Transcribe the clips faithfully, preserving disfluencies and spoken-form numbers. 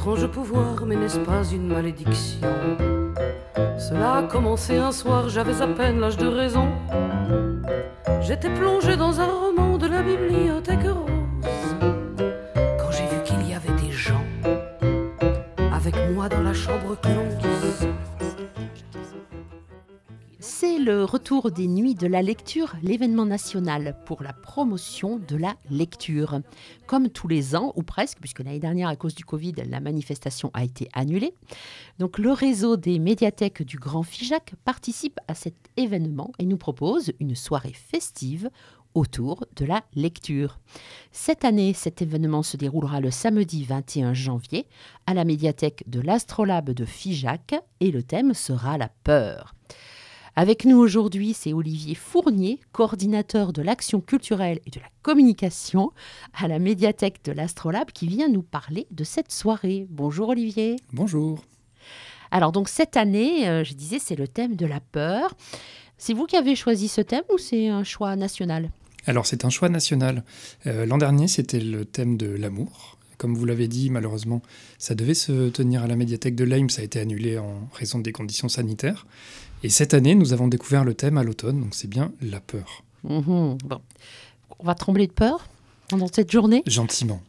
étrange pouvoir, mais n'est-ce pas une malédiction? Cela a commencé un soir, j'avais à peine l'âge de raison. J'étais plongé dans un roman de la bibliothèque rose, quand j'ai vu qu'il y avait des gens avec moi dans la chambre close. C'est le retour des Nuits de la lecture, l'événement national pour la promotion de la lecture. Comme tous les ans, ou presque, puisque l'année dernière, à cause du Covid, la manifestation a été annulée. Donc, le réseau des médiathèques du Grand Figeac participe à cet événement et nous propose une soirée festive autour de la lecture. Cette année, cet événement se déroulera le samedi vingt et un janvier à la médiathèque de l'Astrolabe de Figeac et le thème sera la peur. Avec nous aujourd'hui, c'est Olivier Fournier, coordinateur de l'action culturelle et de la communication à la médiathèque de l'Astrolabe, qui vient nous parler de cette soirée. Bonjour Olivier. Bonjour. Alors donc cette année, euh, je disais, c'est le thème de la peur. C'est vous qui avez choisi ce thème ou c'est un choix national ? Alors c'est un choix national. Euh, l'an dernier, c'était le thème de l'amour. Comme vous l'avez dit, malheureusement, ça devait se tenir à la médiathèque de Lyme, ça a été annulé en raison des conditions sanitaires. Et cette année, nous avons découvert le thème à l'automne, donc c'est bien la peur. Mmh, bon. On va trembler de peur pendant cette journée ? Gentiment.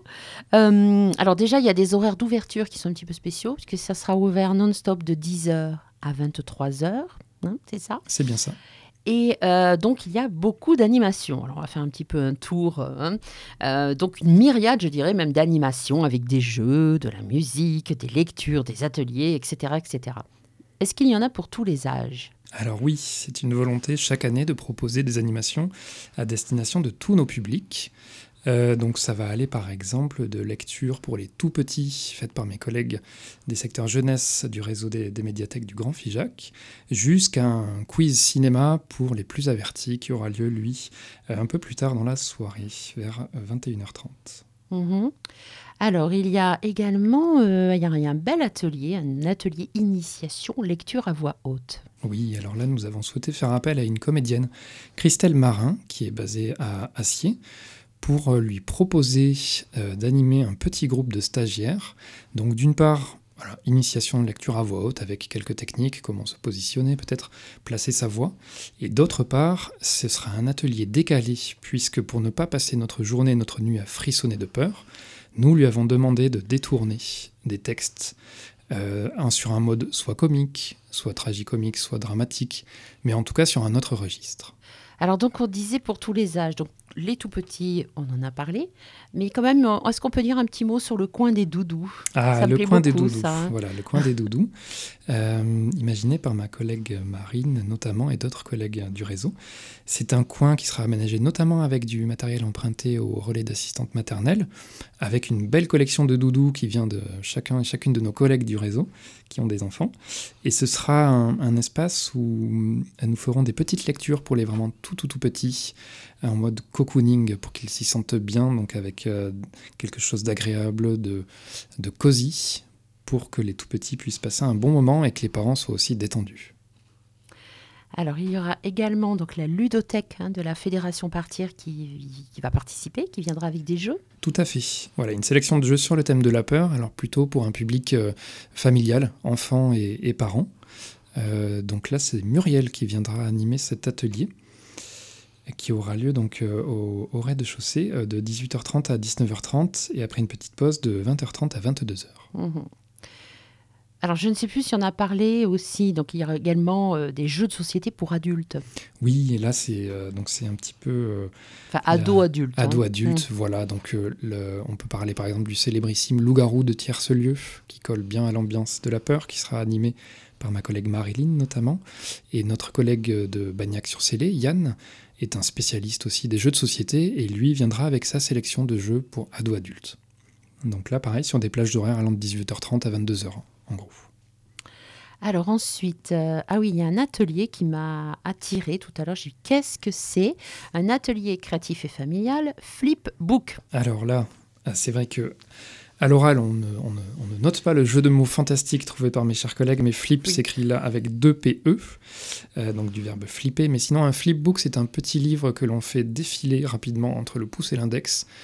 Euh, alors déjà, il y a des horaires d'ouverture qui sont un petit peu spéciaux, puisque ça sera ouvert non-stop de dix heures à vingt-trois heures, hein, c'est ça ? C'est bien ça. Et euh, donc, il y a beaucoup d'animations. Alors, on va faire un petit peu un tour. Hein. Euh, donc, une myriade, je dirais, même d'animations avec des jeux, de la musique, des lectures, des ateliers, et cetera, et cetera. Est-ce qu'il y en a pour tous les âges ? Alors oui, c'est une volonté chaque année de proposer des animations à destination de tous nos publics. Euh, donc ça va aller par exemple de lectures pour les tout petits, faites par mes collègues des secteurs jeunesse du réseau des, des médiathèques du Grand Figeac, jusqu'à un quiz cinéma pour les plus avertis qui aura lieu, lui, euh, un peu plus tard dans la soirée, vers vingt et une heures trente. Mmh. Alors, il y a également euh, il y a un bel atelier, un atelier initiation lecture à voix haute. Oui, alors là, nous avons souhaité faire appel à une comédienne, Christelle Marin, qui est basée à Acier, pour lui proposer euh, d'animer un petit groupe de stagiaires. Donc d'une part, voilà, initiation de lecture à voix haute avec quelques techniques, comment se positionner, peut-être placer sa voix. Et d'autre part, ce sera un atelier décalé, puisque pour ne pas passer notre journée, notre nuit à frissonner de peur, nous lui avons demandé de détourner des textes euh, un, sur un mode soit comique, soit tragicomique, soit dramatique, mais en tout cas sur un autre registre. Alors donc on disait pour tous les âges, donc les tout petits, on en a parlé, mais quand même, est-ce qu'on peut dire un petit mot sur le coin des doudous ? Ah, ça le me coin plaît des beaucoup, doudous, ça, hein. Voilà, le coin des doudous, euh, imaginé par ma collègue Marine notamment et d'autres collègues du réseau. C'est un coin qui sera aménagé notamment avec du matériel emprunté au relais d'assistante maternelle, avec une belle collection de doudous qui vient de chacun et chacune de nos collègues du réseau qui ont des enfants. Et ce sera un, un espace où nous ferons des petites lectures pour les vraiment tout tout tout petits, en mode cocooning pour qu'ils s'y sentent bien, donc avec euh, quelque chose d'agréable, de, de cosy, pour que les tout petits puissent passer un bon moment et que les parents soient aussi détendus. Alors, il y aura également donc, la ludothèque hein, de la Fédération Partir qui, qui va participer, qui viendra avec des jeux. Tout à fait. Voilà, une sélection de jeux sur le thème de la peur, alors plutôt pour un public euh, familial, enfants et, et parents. Euh, donc là, c'est Muriel qui viendra animer cet atelier, qui aura lieu donc euh, au, au rez-de-chaussée euh, de dix-huit heures trente à dix-neuf heures trente et après une petite pause de vingt heures trente à vingt-deux heures. Mmh. Alors, je ne sais plus si on a parlé aussi, donc il y aura également euh, des jeux de société pour adultes. Oui, et là, c'est, euh, donc c'est un petit peu... Euh, enfin, ado-adulte. Hein. Ado-adulte, mmh. Voilà. Donc, euh, le, on peut parler par exemple du célébrissime Loup-garou de Tiercelieu, qui colle bien à l'ambiance de la peur, qui sera animé par ma collègue Marilyn notamment. Et notre collègue de Bagnac-sur-Célé, Yann, est un spécialiste aussi des jeux de société, et lui viendra avec sa sélection de jeux pour ado-adultes. Donc là, pareil, sur des plages d'horaire allant de dix-huit heures trente à vingt-deux heures. En gros. Alors ensuite, euh, ah oui, il y a un atelier qui m'a attirée tout à l'heure. J'ai dit, qu'est-ce que c'est ? Un atelier créatif et familial, Flipbook. Alors là, c'est vrai que à l'oral, on ne, on, ne, on ne note pas le jeu de mots fantastique trouvé par mes chers collègues, mais flip oui. S'écrit là avec deux P E, euh, donc du verbe flipper. Mais sinon, un flipbook, c'est un petit livre que l'on fait défiler rapidement entre le pouce et l'index,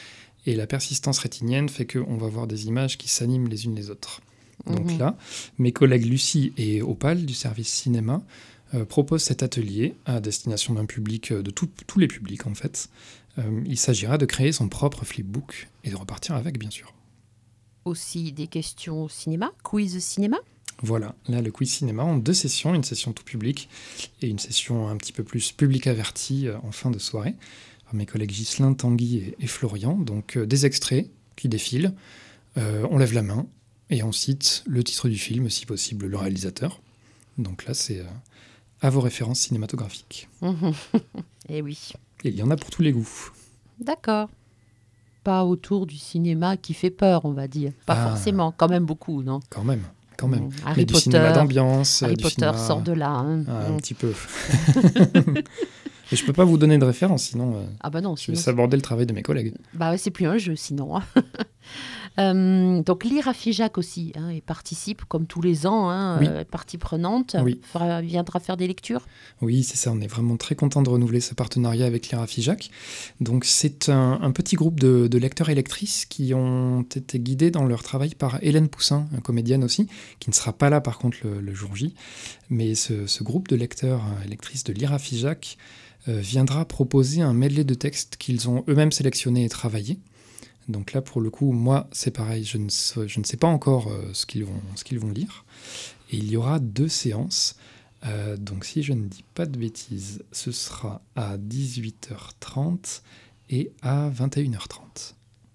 et la persistance rétinienne fait qu'on va voir des images qui s'animent les unes les autres. Donc mmh. là, mes collègues Lucie et Opal du service cinéma euh, proposent cet atelier à destination d'un public, de tout, tous les publics en fait. Euh, il s'agira de créer son propre flipbook et de repartir avec, bien sûr. Aussi des questions cinéma, quiz cinéma. Voilà, là le quiz cinéma en deux sessions, une session tout public et une session un petit peu plus public averti euh, en fin de soirée, par mes collègues Ghislain, Tanguy et, et Florian. Donc euh, des extraits qui défilent, euh, on lève la main et on cite le titre du film, si possible le réalisateur. Donc là c'est euh, à vos références cinématographiques. Et oui. Et il y en a pour tous les goûts. D'accord. Pas autour du cinéma qui fait peur, on va dire. Pas ah, forcément, quand même beaucoup, non ? Quand même, quand même. Mmh. Harry Mais Potter, du cinéma d'ambiance. Harry du Potter cinéma... sort de là. Hein. Ah, mmh. Un petit peu. Mais je peux pas vous donner de référence, sinon, euh, ah bah non, je sinon vais saborder le travail de mes collègues. Bah ouais, c'est plus un jeu, sinon. euh, donc lire à Figeac aussi, hein, et participe, comme tous les ans, hein, oui. euh, partie prenante, oui. fera, viendra faire des lectures. Oui, c'est ça, on est vraiment très content de renouveler ce partenariat avec Lire à Figeac. Donc c'est un, un petit groupe de, de lecteurs et lectrices qui ont été guidés dans leur travail par Hélène Poussin, une comédienne aussi, qui ne sera pas là par contre le, le jour J. Mais ce, ce groupe de lecteurs et lectrices de Lire à Figeac euh, viendra proposer un medley de textes qu'ils ont eux-mêmes sélectionnés et travaillés. Donc là, pour le coup, moi, c'est pareil, je ne sais, je ne sais pas encore euh, ce qu'ils vont, ce qu'ils vont lire. Et il y aura deux séances. Euh, donc si je ne dis pas de bêtises, ce sera à dix-huit heures trente et à vingt et une heures trente.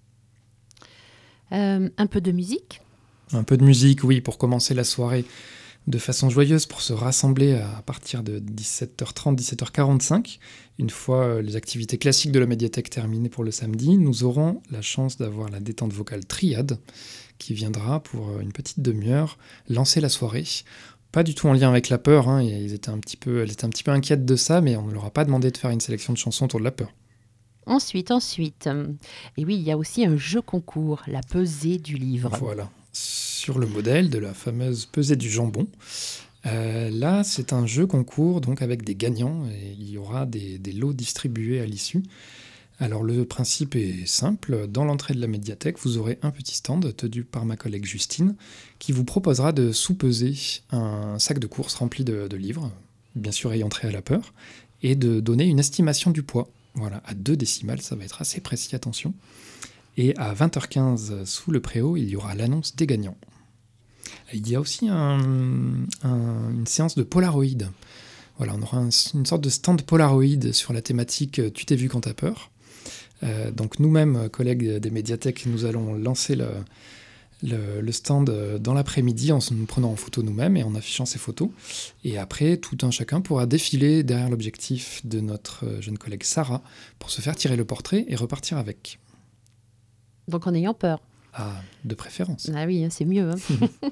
Euh, un peu de musique ? Un peu de musique, oui, pour commencer la soirée de façon joyeuse, pour se rassembler à partir de dix-sept heures trente, dix-sept heures quarante-cinq. Une fois les activités classiques de la médiathèque terminées pour le samedi, nous aurons la chance d'avoir la détente vocale Triade qui viendra pour une petite demi-heure lancer la soirée. Pas du tout en lien avec la peur, hein. Ils étaient un petit peu, elles étaient un petit peu inquiètes de ça, mais on ne leur a pas demandé de faire une sélection de chansons autour de la peur. Ensuite, ensuite, et oui, il y a aussi un jeu concours, la pesée du livre. Voilà, sur le modèle de la fameuse pesée du jambon. Euh, là, c'est un jeu concours donc avec des gagnants et il y aura des, des lots distribués à l'issue. Alors le principe est simple, dans l'entrée de la médiathèque, vous aurez un petit stand tenu par ma collègue Justine qui vous proposera de sous-peser un sac de courses rempli de, de livres, bien sûr ayant trait à la peur, et de donner une estimation du poids. Voilà, à deux décimales, ça va être assez précis, attention. Et à vingt heures quinze, sous le préau, il y aura l'annonce des gagnants. Il y a aussi un, un, une séance de Polaroid. Voilà, on aura un, une sorte de stand Polaroid sur la thématique « Tu t'es vu quand t'as peur ». Euh, donc nous-mêmes, collègues des médiathèques, nous allons lancer le, le, le stand dans l'après-midi en nous prenant en photo nous-mêmes et en affichant ces photos. Et après, tout un chacun pourra défiler derrière l'objectif de notre jeune collègue Sarah pour se faire tirer le portrait et repartir avec. Donc en ayant peur. Ah, de préférence. Ah oui, c'est mieux. Hein.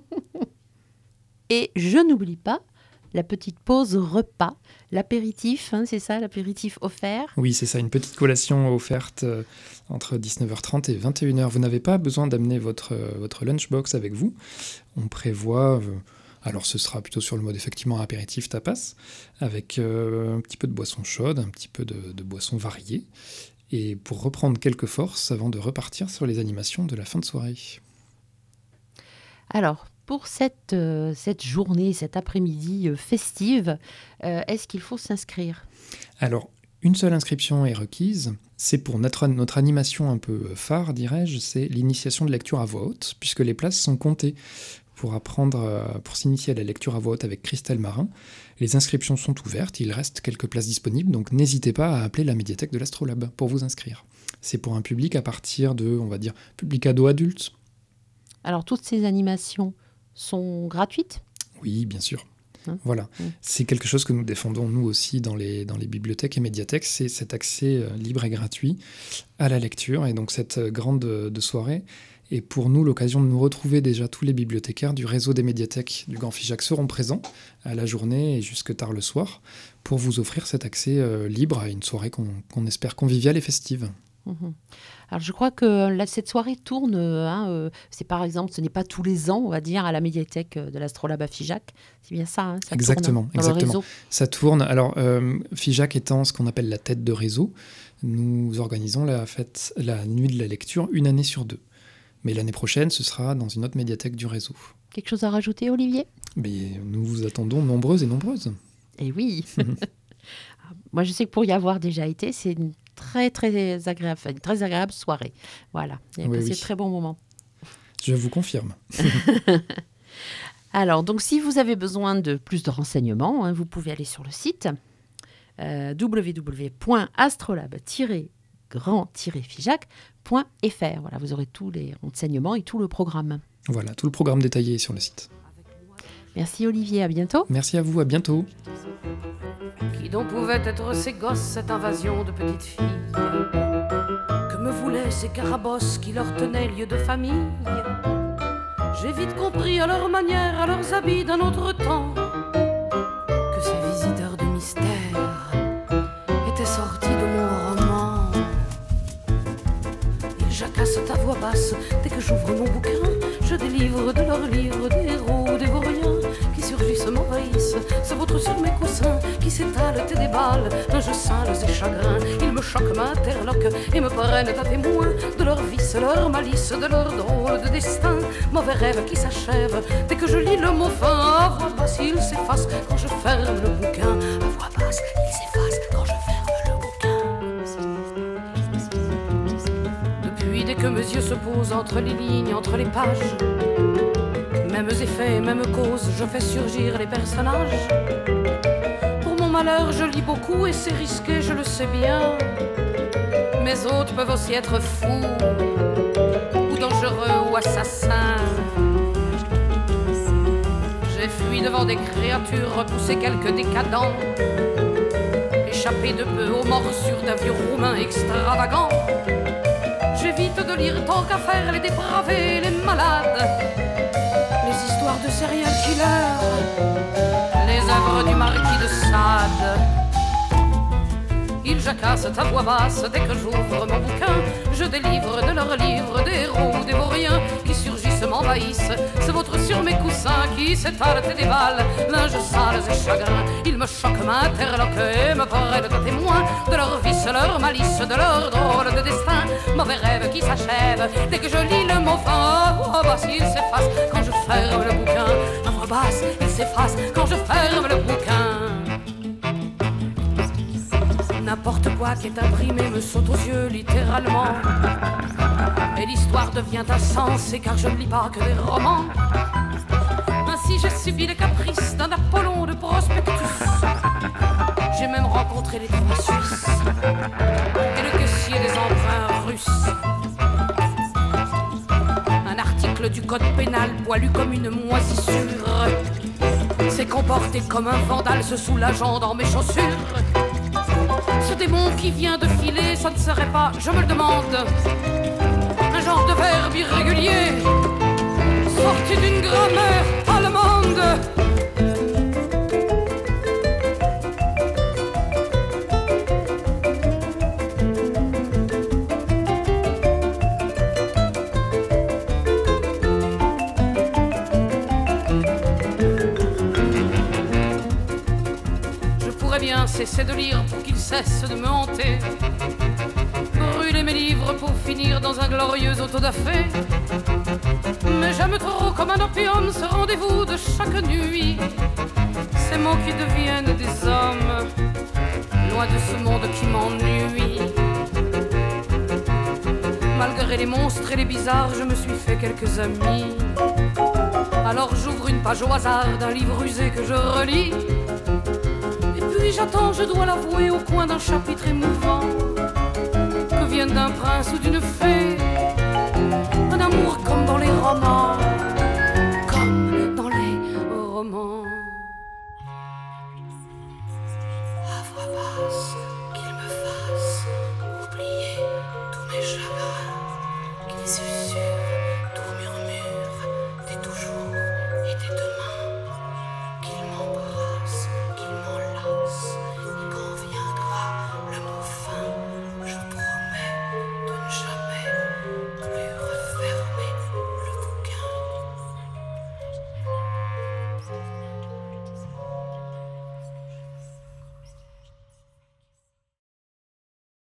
Et je n'oublie pas la petite pause repas, l'apéritif, hein, c'est ça, l'apéritif offert ? Oui, c'est ça, une petite collation offerte euh, entre dix-neuf heures trente et vingt et une heures. Vous n'avez pas besoin d'amener votre, euh, votre lunchbox avec vous. On prévoit, euh, alors ce sera plutôt sur le mode effectivement apéritif tapas, avec euh, un petit peu de boisson chaude, un petit peu de, de boisson variée, et pour reprendre quelques forces avant de repartir sur les animations de la fin de soirée. Alors, pour cette, euh, cette journée, cet après-midi euh, festive, euh, est-ce qu'il faut s'inscrire ? Alors, une seule inscription est requise. C'est pour notre, notre animation un peu phare, dirais-je, c'est l'initiation de lecture à voix haute, puisque les places sont comptées pour apprendre, euh, pour s'initier à la lecture à voix haute avec Christelle Marin. Les inscriptions sont ouvertes, il reste quelques places disponibles, donc n'hésitez pas à appeler la médiathèque de l'Astrolabe pour vous inscrire. C'est pour un public à partir de, on va dire, public ado-adulte. Alors, toutes ces animations sont gratuites ? Oui, bien sûr. Hein voilà. mmh. C'est quelque chose que nous défendons, nous aussi, dans les, dans les bibliothèques et médiathèques, c'est cet accès euh, libre et gratuit à la lecture. Et donc, cette grande de soirée est pour nous l'occasion de nous retrouver. Déjà, tous les bibliothécaires du réseau des médiathèques du Grand Figeac seront présents à la journée et jusque tard le soir pour vous offrir cet accès euh, libre à une soirée qu'on, qu'on espère conviviale et festive. Mmh. Alors je crois que là, cette soirée tourne, hein, euh, c'est par exemple, ce n'est pas tous les ans, on va dire, à la médiathèque de l'Astrolabe à Figeac. C'est bien ça, hein, ça exactement, tourne dans exactement. le réseau. Ça tourne. Alors, euh, Figeac étant ce qu'on appelle la tête de réseau, nous organisons la fête, la nuit de la lecture, une année sur deux. Mais l'année prochaine, ce sera dans une autre médiathèque du réseau. Quelque chose à rajouter, Olivier ? Mais nous vous attendons nombreuses et nombreuses. Eh oui. Moi, je sais que pour y avoir déjà été, c'est une très, très agréable, une très agréable soirée. Voilà, il y a Oui, passé oui. de très bons moments. Je vous confirme. Alors, donc, si vous avez besoin de plus de renseignements, hein, vous pouvez aller sur le site euh, w w w point astrolabe tiret grand tiret figeac point f r. Voilà, vous aurez tous les renseignements et tout le programme. Voilà, tout le programme détaillé est sur le site. Merci Olivier, à bientôt. Merci à vous, à bientôt. Qui donc pouvait être ces gosses, cette invasion de petites filles? Que me voulaient ces carabosses qui leur tenaient lieu de famille? J'ai vite compris à leur manière, à leurs habits d'un autre temps, que ces visiteurs de mystère étaient sortis de mon roman. Ils jacassent à voix basse dès que j'ouvre mon bouquin. Je délivre de leurs livres des héros, des vauriens qui surgissent, m'envahissent. C'est votre sur mes coussins qui s'étalent et débalent linges sales et chagrins. Ils me choquent, m'interloquent et me prennent à témoin de leur vice, leur malice, de leur drôle de destin. Mauvais rêve qui s'achève dès que je lis le mot fin. À voix basse, il s'efface quand je ferme le bouquin. À voix basse, il s'efface quand je ferme le bouquin. Depuis, dès que mes yeux se posent entre les lignes, entre les pages, mêmes effets, mêmes causes, je fais surgir les personnages. Pour mon malheur, je lis beaucoup et c'est risqué, je le sais bien. Mes hôtes peuvent aussi être fous, ou dangereux, ou assassins. J'ai fui devant des créatures, repoussé quelques décadents, échappé de peu aux morsures d'un vieux roumain extravagant. J'évite de lire tant qu'à faire les dépravés, les malades, les histoires de serial killers, les œuvres du marquis de Sade. Ils jacassent à voix basse dès que j'ouvre mon bouquin. Je délivre de leurs livres des héros, des vauriens qui surgissent, m'envahissent. C'est votre sur mes coussins qui s'étalent et débalent linges sales et chagrins. Ils me choquent, m'interloquent et me prennent à témoin de leur vice, leur malice, de leur drôle de destin. Mauvais rêve qui s'achève dès que je lis le mot fin. À voix basse, il s'efface quand je ferme le bouquin. À voix basse, il s'efface quand je ferme le bouquin. N'importe quoi qui est imprimé me saute aux yeux littéralement. Et l'histoire devient insensée car je ne lis pas que des romans. Ainsi j'ai subi les caprices d'un Apollon de prospectus. J'ai même rencontré les trois Suisses et le caissier des emprunts russes. Un article du code pénal poilu comme une moisissure s'est comporté comme un vandale se soulageant dans mes chaussures. Ce démon qui vient de filer, ça ne serait pas, je me le demande, un genre de verbe irrégulier sorti d'une grammaire allemande. Cesser de lire pour qu'il cesse de me hanter, brûler mes livres pour finir dans un glorieux autodafé. Mais j'aime trop comme un opium ce rendez-vous de chaque nuit, ces mots qui deviennent des hommes, loin de ce monde qui m'ennuie. Malgré les monstres et les bizarres, je me suis fait quelques amis. Alors j'ouvre une page au hasard d'un livre usé que je relis. Puis j'attends, je dois l'avouer, au coin d'un chapitre émouvant, que vienne d'un prince ou d'une fée